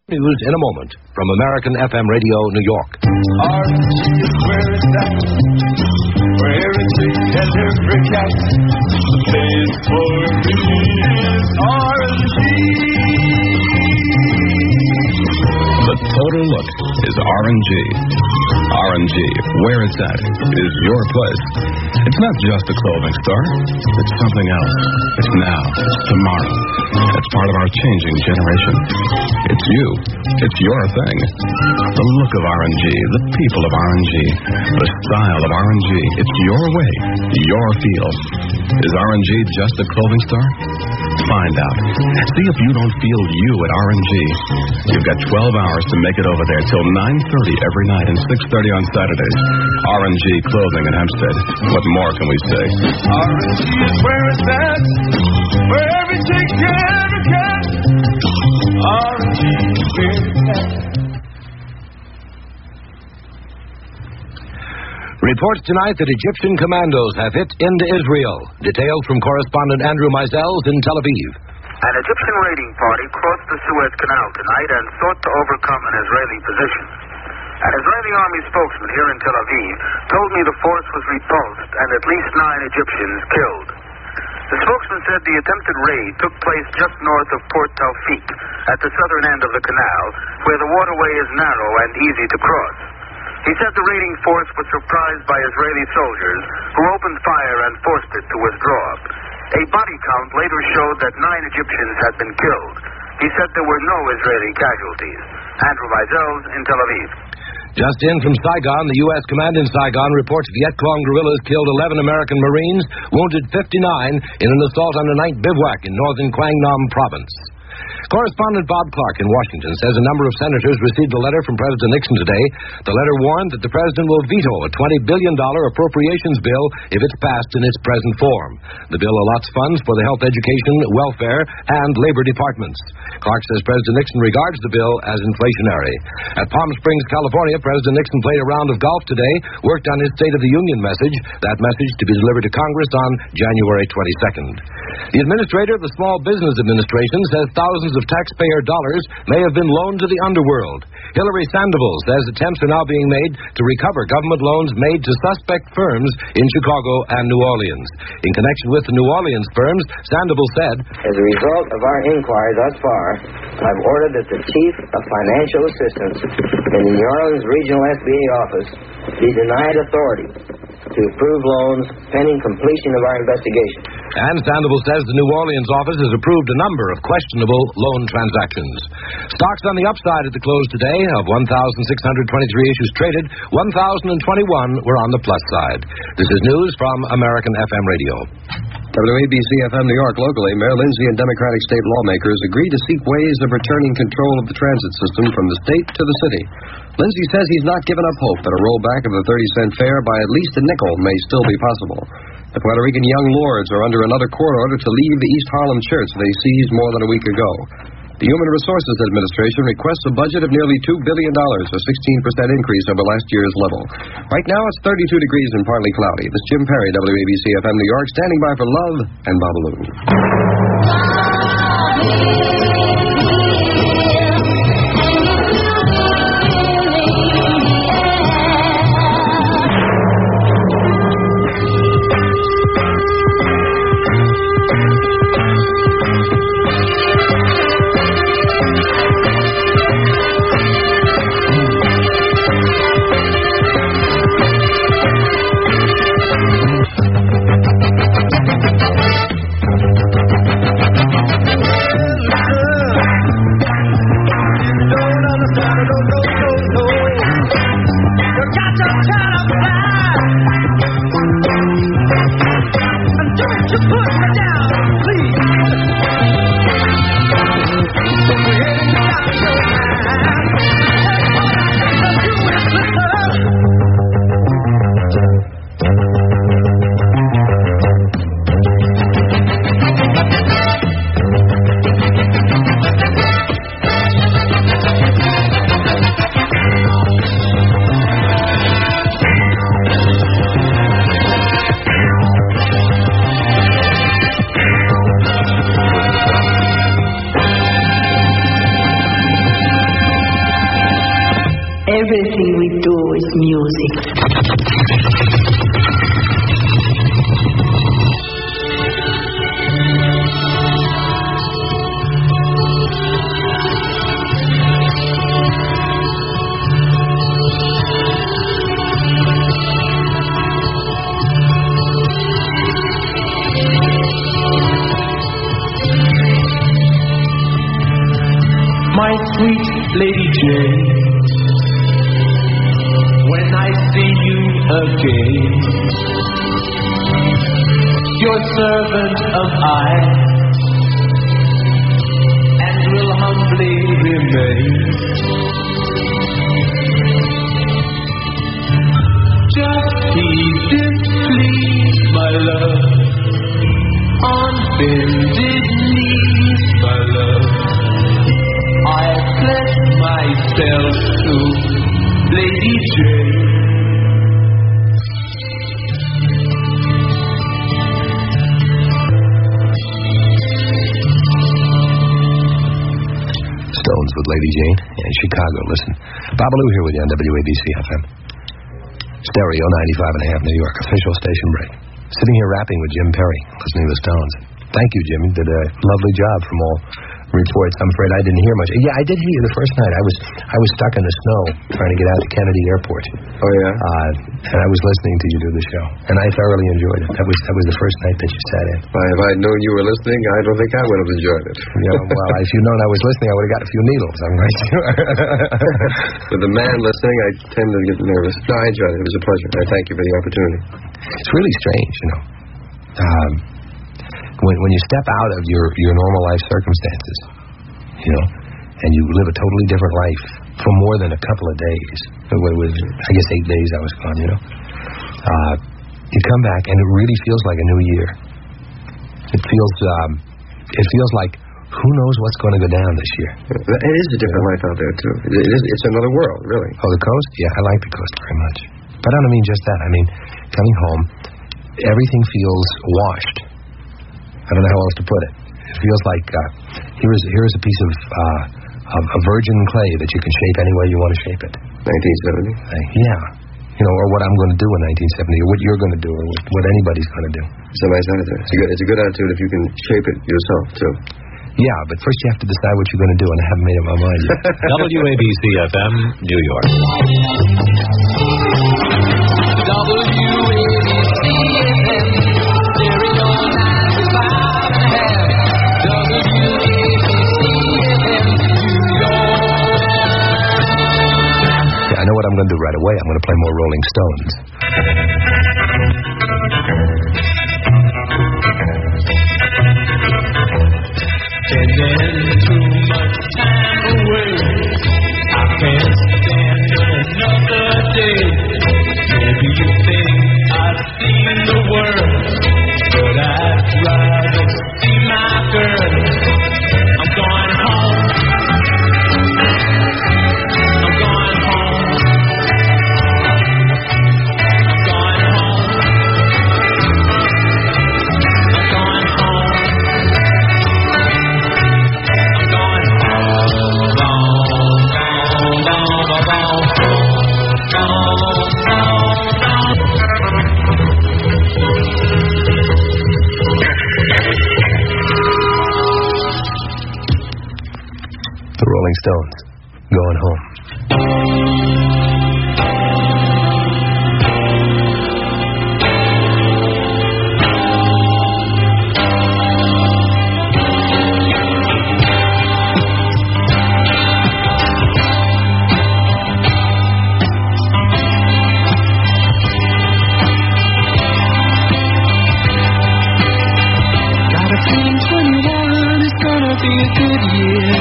News in a moment from American FM Radio, New York. R&G is where it's at, where everything and every cat plays for me is R&G. The total look is R&G. R&G, where it's at, is your place. It's not just a clothing store. It's something else. It's now. It's tomorrow. It's part of our changing generation. It's you. It's your thing. The look of R&G, the people of R&G, the style of R&G. It's your way, your feel. Is R&G just a clothing store? Find out. See if you don't feel you at R&G. You've got 12 hours to make it over there till 9:30 every night and 6:30 on Saturdays. R&G Clothing in Hempstead. What more can we say? R&G is where it's at, where everything can. R&G is where it's at. Reports tonight that Egyptian commandos have hit into Israel. Details from correspondent Andrew Meisels in Tel Aviv. An Egyptian raiding party crossed the Suez Canal tonight and sought to overcome an Israeli position. An Israeli army spokesman here in Tel Aviv told me the force was repulsed and at least 9 Egyptians killed. The spokesman said the attempted raid took place just north of Port Tawfiq, at the southern end of the canal, where the waterway is narrow and easy to cross. He said the raiding force was surprised by Israeli soldiers who opened fire and forced it to withdraw. A body count later showed that 9 Egyptians had been killed. He said there were no Israeli casualties. Andrew Meisels in Tel Aviv. Just in from Saigon, the U.S. command in Saigon reports Viet Cong guerrillas killed 11 American Marines, wounded 59 in an assault on a night bivouac in northern Quang Nam province. Correspondent Bob Clark in Washington says a number of senators received a letter from President Nixon today. The letter warned that the president will veto a $20 billion appropriations bill if it's passed in its present form. The bill allots funds for the health, education, welfare, and labor departments. Clark says President Nixon regards the bill as inflationary. At Palm Springs, California, President Nixon played a round of golf today, worked on his State of the Union message, that message to be delivered to Congress on January 22nd. The administrator of the Small Business Administration says thousands of taxpayer dollars may have been loaned to the underworld. Hillary Sandoval says attempts are now being made to recover government loans made to suspect firms in Chicago and New Orleans. In connection with the New Orleans firms, Sandoval said, as a result of our inquiry thus far, I've ordered that the Chief of Financial Assistance in the New Orleans Regional SBA office be denied authority to approve loans pending completion of our investigation. And Sandoval says the New Orleans office has approved a number of questionable loan transactions. Stocks on the upside at the close today of 1,623 issues traded, 1,021 were on the plus side. This is news from American FM Radio. WABC-FM New York locally, Mayor Lindsay and Democratic state lawmakers agreed to seek ways of returning control of the transit system from the state to the city. Lindsay says he's not given up hope that a rollback of the 30-cent fare by at least a nickel may still be possible. The Puerto Rican Young Lords are under another court order to leave the East Harlem church they seized more than a week ago. The Human Resources Administration requests a budget of nearly $2 billion, a 16% increase over last year's level. Right now it's 32 degrees and partly cloudy. This is Jim Perry, WABC-FM New York, standing by for Love and Babalu. Everything we do is music. My sweet Lady Jane, when I see you again, your servant am I, and will humbly remain. Just heed and please, my love, on bended knees, my love, I pledge myself to Lady Jane. Stones with Lady Jane in Chicago. Listen, Babalu here with you on WABC-FM. Stereo 95.5 New York. Official station break. Sitting here rapping with Jim Perry, listening to the Stones. Thank you, Jim. You did a lovely job from all reports. I'm afraid I didn't hear much. Yeah, I did hear you the first night. I was stuck in the snow trying to get out to Kennedy Airport. Oh, yeah? And I was listening to you do the show. And I thoroughly enjoyed it. That was the first night that you sat in. Why, if I'd known you were listening, I don't think I would have enjoyed it. Yeah, well, if you'd known I was listening, I would have got a few needles. I'm right sure. With the man listening, I tend to get nervous. No, I enjoyed it. It was a pleasure. I thank you for the opportunity. It's really strange, you know. When you step out of your normal life circumstances, you know, and you live a totally different life for more than a couple of days. It was, I guess, 8 days I was gone, you know. You come back, and it really feels like a new year. It feels like who knows what's going to go down this year. It is a different life out there, too. It's another world, really. Oh, the coast? Yeah, I like the coast very much. But I don't mean just that. I mean, coming home, everything feels washed. I don't know how else to put it. It feels like here's a piece of virgin clay that you can shape any way you want to shape it. 1970? Yeah. You know, or what I'm going to do in 1970, or what you're going to do, or what anybody's going to do. It's a nice attitude. It's a good attitude if you can shape it yourself, too. Yeah, but first you have to decide what you're going to do, and I haven't made up my mind yet. WABC-FM, New York. I know what I'm going to do right away. I'm going to play more Rolling Stones. Spending too much time away, I can't stand another day. Maybe you think I've seen the world, but I'd rather see my girl. I'm going home. I'm going home. I'm going home. I'm going home. The Rolling Stones, Going Home. Got a feeling 21 is gonna be a good year.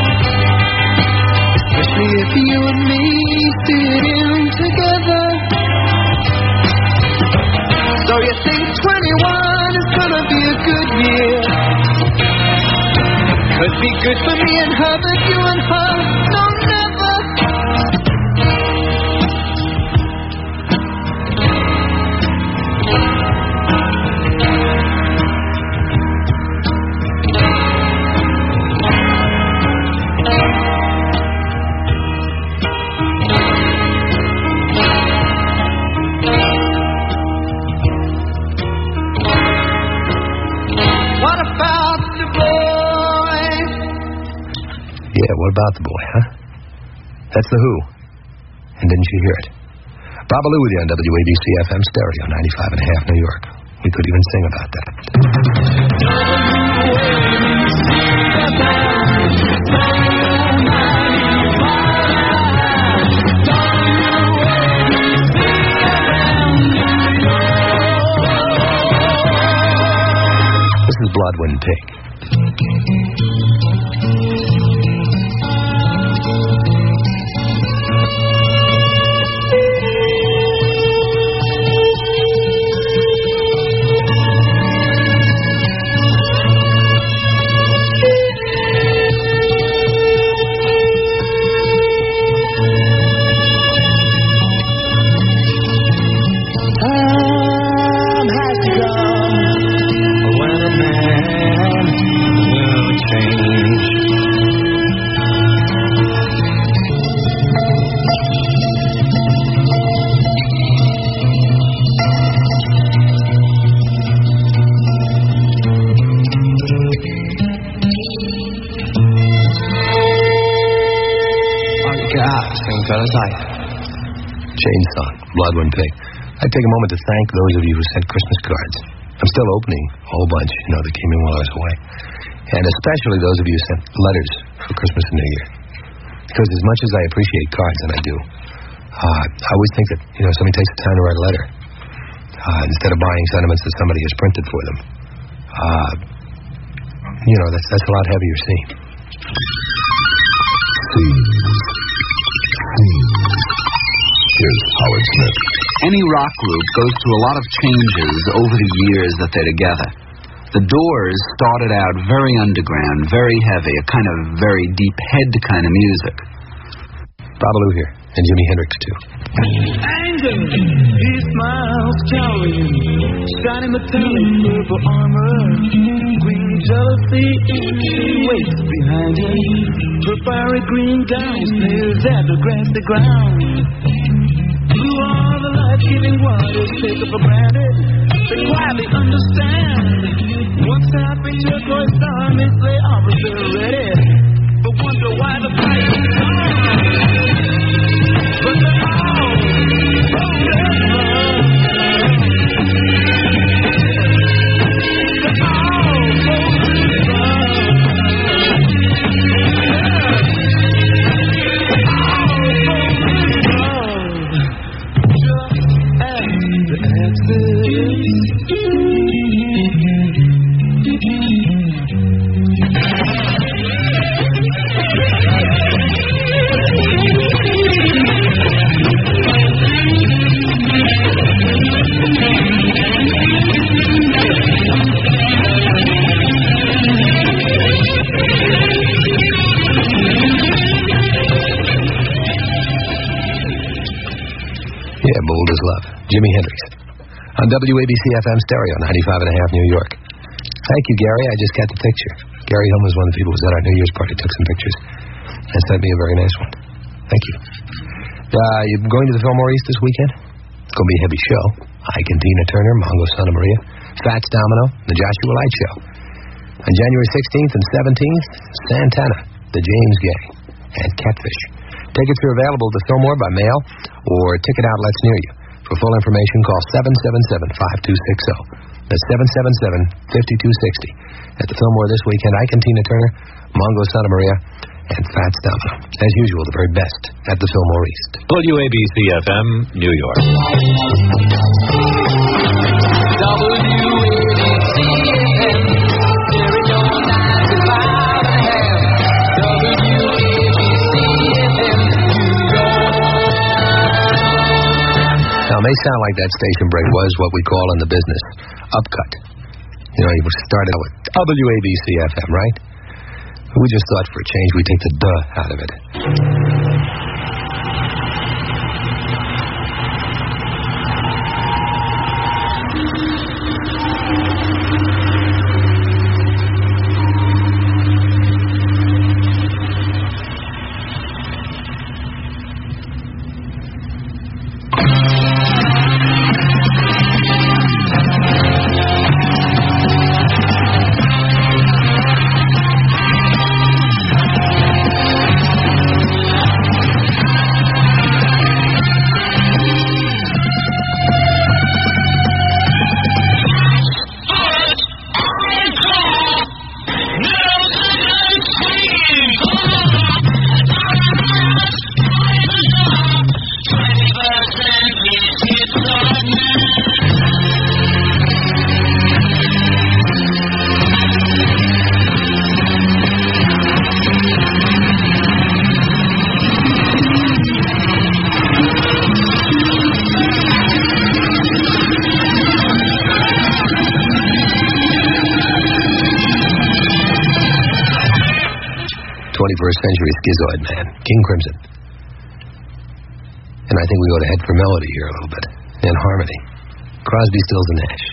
Especially if you and me fit in together. So you think 21 is gonna be a good year. Could be good for me and her, but you and her, no, never. what about the boy, huh? That's The Who. And didn't you hear it? Babalu with you on WABC-FM Stereo, 95.5 New York. We could even sing about that. This is Bloodwind Pig. Jane's song, Bloodwind Pig. I'd take a moment to thank those of you who sent Christmas cards. I'm still opening a whole bunch, that came in while I was away. And especially those of you who sent letters for Christmas and New Year. Because as much as I appreciate cards, and I do, I always think that, somebody takes the time to write a letter instead of buying sentiments that somebody has printed for them. That's a lot heavier scene. Here's Howard Smith. Any rock group goes through a lot of changes over the years that they're together. The Doors started out very underground, very heavy, a kind of very deep head kind of music. Babalu here, and Jimi Hendrix too. Anger, he smiles towering, shining metallic purple armor. Green jealousy, she waits behind him. Her fiery green gown smears at the grassy ground. Blue are the life-giving waters taken for granted. They quietly understand. Once happy turquoise armies lay opposite ready, but wonder why the fight is on. But they're all Bold as Love, Jimi Hendrix. On WABC-FM Stereo, 95.5 New York. Thank you, Gary. I just got the picture. Gary Humm was one of the people who was at our New Year's party, took some pictures, and sent me a very nice one. Thank you. You going to the Fillmore East this weekend? It's going to be a heavy show. Ike and Tina Turner, Mongo Santa Maria, Fats Domino, the Joshua Light Show. On January 16th and 17th, Santana, the James Gang, and Catfish. Tickets are available to Fillmore by mail or ticket outlets near you. For full information, call 777-5260. That's 777-5260. At the Fillmore this weekend, Ike and Tina Turner, Mongo Santa Maria, and Fats Domino. As usual, the very best at the Fillmore East. WABC-FM, New York. Now, it may sound like that station break was what we call in the business upcut. You started out with WABC-FM, right? We just thought for a change we'd take the duh out of it. 21st century schizoid man, King Crimson. And I think we ought to head for melody here a little bit, and harmony. Crosby, Stills, and Nash.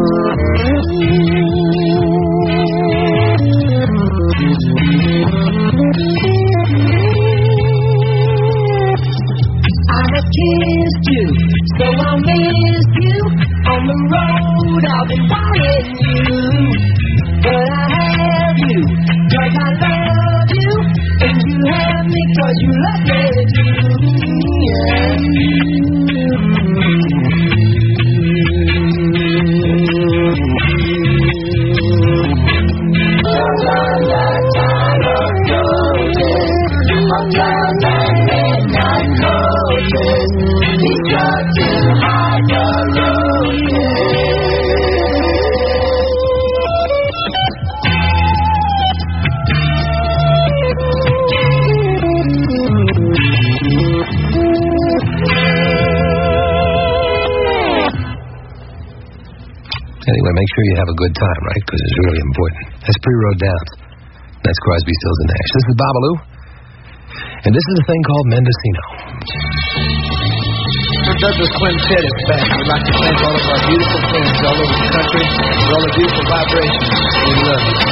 I have kissed you, so I miss you. On the road I've been wanting you, but I have you, 'cause I love you, and you have me 'cause you love me Anyway, make sure you have a good time, right? Because it's really important. That's Pre-Road Downs. That's Crosby, Stills, and Nash. This is Babalu. And this is a thing called Mendocino. The Douglas Quintet is back. We'd like to thank all of our beautiful friends all over the country for all the beautiful vibrations. We love you.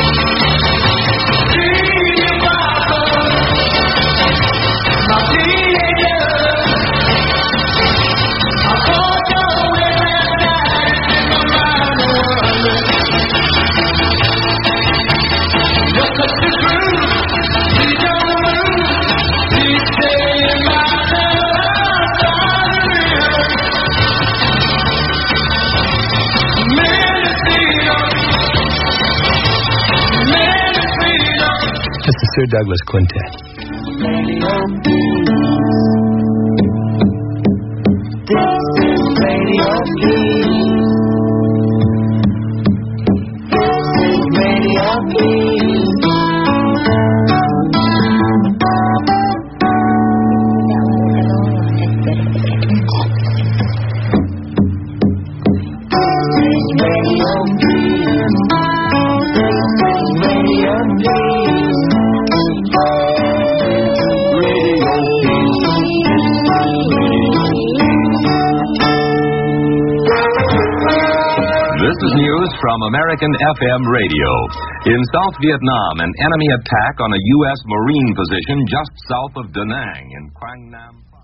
It's the Sir Douglas Quintet. This is news from American FM Radio. In South Vietnam, an enemy attack on a U.S. Marine position just south of Da Nang in Quang Nam.